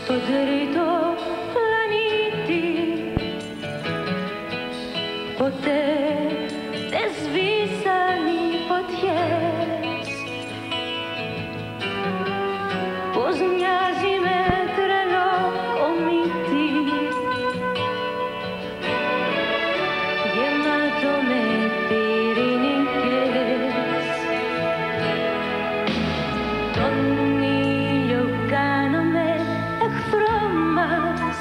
στον τρίτο πλανήτη. Ποτέ δεν σβήσαν οι φωτιές. Πως μοιάζει με τρελό κομίτι, γεμάτο με πυρηνικές. Τον ήλιο κάναμε εχθρό μας,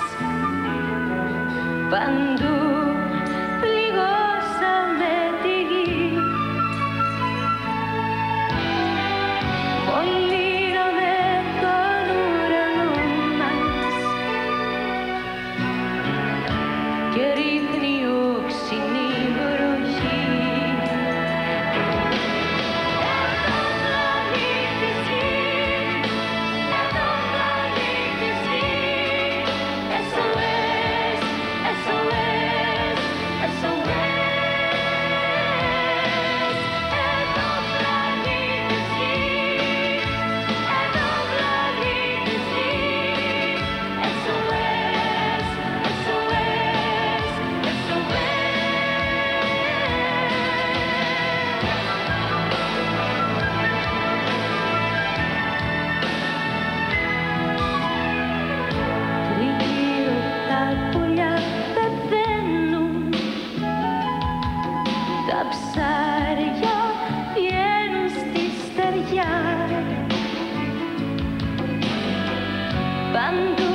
παντού πληγώσαμε τη γη. Μολύναμε τον ουρανό μας και ρίχνει οξυνή βροχή. Εδώ πλανήτης Γη, εδώ πλανήτης Γη, SOS, SOS, SOS. Εδώ πλανήτης Γη, εδώ πλανήτης Γη, SOS, SOS, SOS. Τριγύρω τα πουλιά πεθαίνουν, τα ψάρια βγαίνουν στη στεριά. Παντού